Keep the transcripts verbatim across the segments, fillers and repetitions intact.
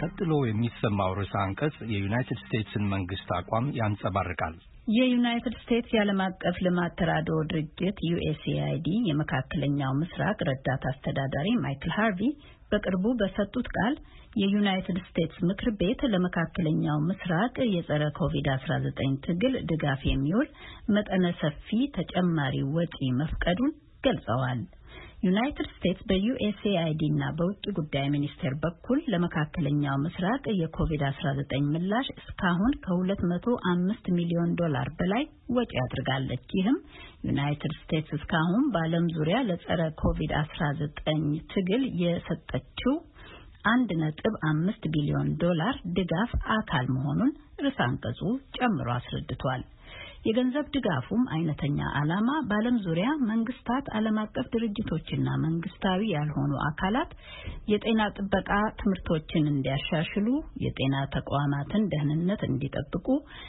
ቀጥሎ የሚሰማው ርዕሰ አንቀጽ የዩናይትድ ስቴትስን መንግስት አቋም ያንጸባርቃል። የዩናይትድ ስቴትስ የዓለም አቀፍ ልማት ተራድኦ ድርጅት ዩ ኤስ ኤ አይ ዲ የመካከለኛው ምስራቅ ረዳት አስተዳዳሪ ማይክል ሃርቪ በቅርቡ በሰጡት ቃል የዩናይትድ ስቴትስ ምክር ቤት ለመካከለኛው ምስራቅ የጸረ ኮቪድ አስራ ዘጠኝ ትግል ድጋፍ የሚውል መጠነ ሰፊ ተጨማሪ ወጪ መፍቀዱን ገልጸዋል። ዩናይትድ ስቴትስ በዩ ኤስ ኤ አይ ዲ እና በውጭ ጉዳይ ሚኒስቴር በኩል ለመካከለኛው ምስራቅ የኮቪድ አስራ ዘጠኝ ምላሽ እስካሁን ከሁለት መቶ አምስት ሚሊዮን ዶላር በላይ ወጪ አድርጋለች። ይህም ዩናይትድ ስቴትስ እስካሁን በዓለም ዙሪያ ለጸረ ኮቪድ አስራ ዘጠኝ ትግል የሰጠችው አንድ ነጥብ አምስት ቢሊዮን ዶላር ድጋፍ አካል መሆኑን ርዕሰ አንቀጹ ጨምሮ አስረድቷል። የገንዘብ ድጋፉም አይነተኛ ዓላማ በዓለም ዙሪያ መንግስታት፣ ዓለም አቀፍ ድርጅቶችና መንግስታዊ ያልሆኑ አካላት የጤና ጥበቃ ትምህርቶችን እንዲያሻሽሉ፣ የጤና ተቋማትን ደህንነት እንዲጠብቁ፣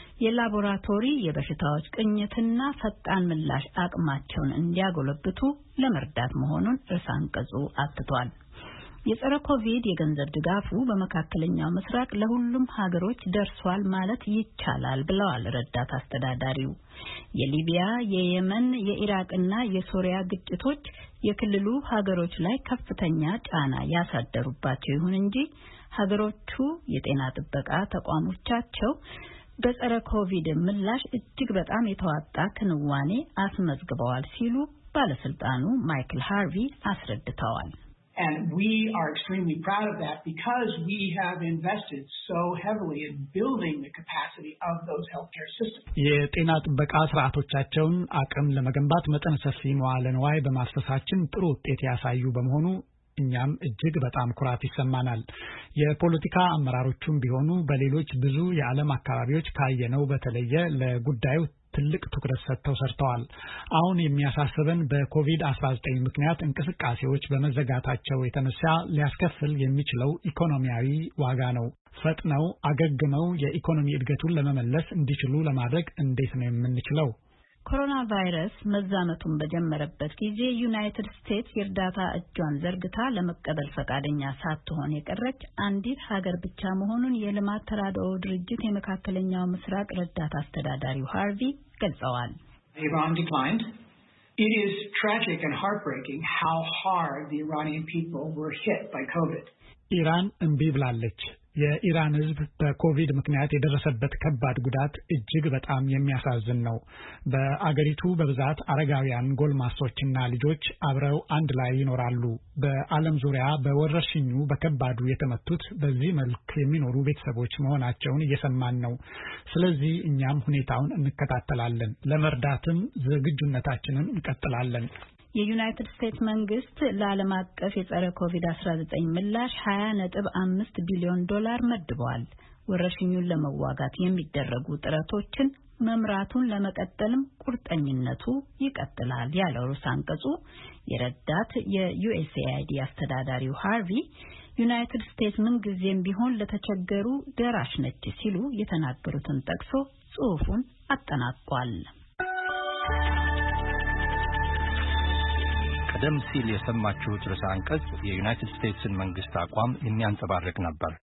የላቦራቶሪ የበሽታዎች ቅኝትና ፈጣን ምላሽ አቅማቸውን እንዲያጎለብቱ ለመርዳት መሆኑን ርዕሰ አንቀጹ አትቷል። የጸረ ኮቪድ የገንዘብ ድጋፉ በመካከለኛው ምስራቅ ለሁሉም ሀገሮች ደርሷል ማለት ይቻላል ብለዋል ረዳት አስተዳዳሪው። የሊቢያ፣ የየመን፣ የኢራቅና የሶሪያ ግጭቶች የክልሉ ሀገሮች ላይ ከፍተኛ ጫና ያሳደሩባቸው ይሁን እንጂ ሀገሮቹ የጤና ጥበቃ ተቋሞቻቸው በጸረ ኮቪድ ምላሽ እጅግ በጣም የተዋጣ ክንዋኔ አስመዝግበዋል ሲሉ ባለስልጣኑ ማይክል ሃርቪ አስረድተዋል። And we are extremely proud of that because we have invested so heavily in building the capacity of those healthcare systems. የጤና ጥበቃ ስርዓቶቻቸውን አቅም ለመገንባት መጠነ ሰፊ መዋዕለ ንዋይ በማፍሰሳችን ጥሩ ውጤት ያሳዩ በመሆኑ እኛም እጅግ በጣም ኩራት ይሰማናል። የፖለቲካ አመራሮቹም ቢሆኑ በሌሎች ብዙ የዓለም አካባቢዎች ካየነው በተለየ ለጉዳዩ ትልቅ ትኩረት ሰጥተው ሰርተዋል። አሁን የሚያሳስበን በኮቪድ አስራ ዘጠኝ ምክንያት እንቅስቃሴዎች በመዘጋታቸው የተነሳ ሊያስከፍል የሚችለው ኢኮኖሚያዊ ዋጋ ነው። ፈጥነው አገግመው የኢኮኖሚ እድገቱን ለመመለስ እንዲችሉ ለማድረግ እንዴት ነው የምንችለው? ኮሮና ቫይረስ መዛመቱን በጀመረበት ጊዜ ዩናይትድ ስቴትስ የእርዳታ እጇን ዘርግታ ለመቀበል ፈቃደኛ ሳትሆን የቀረች አንዲት ሀገር ብቻ መሆኑን የልማት ተራድኦ ድርጅት የመካከለኛው ምስራቅ ረዳት አስተዳዳሪው ሃርቪ ገልጸዋል። Iran declined. It is tragic and heartbreaking how hard the Iranian people were hit by COVID. ኢራን እምቢ ብላለች። የኢራን ሕዝብ በኮቪድ ምክንያት የደረሰበት ከባድ ጉዳት እጅግ በጣም የሚያሳዝን ነው። በአገሪቱ በብዛት አረጋውያን፣ ጎልማሶችና ልጆች አብረው አንድ ላይ ይኖራሉ። በዓለም ዙሪያ በወረርሽኙ በከባዱ የተመቱት በዚህ መልክ የሚኖሩ ቤተሰቦች መሆናቸውን እየሰማን ነው። ስለዚህ እኛም ሁኔታውን እንከታተላለን፣ ለመርዳትም ዝግጁነታችንን እንቀጥላለን። የዩናይትድ ስቴትስ መንግስት ለዓለም አቀፍ የጸረ ኮቪድ አስራ ዘጠኝ ምላሽ ሀያ ነጥብ አምስት ቢሊዮን ዶላር መድቧል። ወረርሽኙን ለመዋጋት የሚደረጉ ጥረቶችን መምራቱን ለመቀጠልም ቁርጠኝነቱ ይቀጥላል ያለው ርዕሰ አንቀጹ የረዳት የዩ ኤስ ኤ አይ ዲ አስተዳዳሪው ሃርቪ ዩናይትድ ስቴትስ ምንጊዜም ቢሆን ለተቸገሩ ደራሽ ነች ሲሉ የተናገሩትን ጠቅሶ ጽሑፉን አጠናቋል። ቀደም ሲል የሰማችሁት ርዕሰ አንቀጽ የዩናይትድ ስቴትስን መንግስት አቋም የሚያንጸባርቅ ነበር።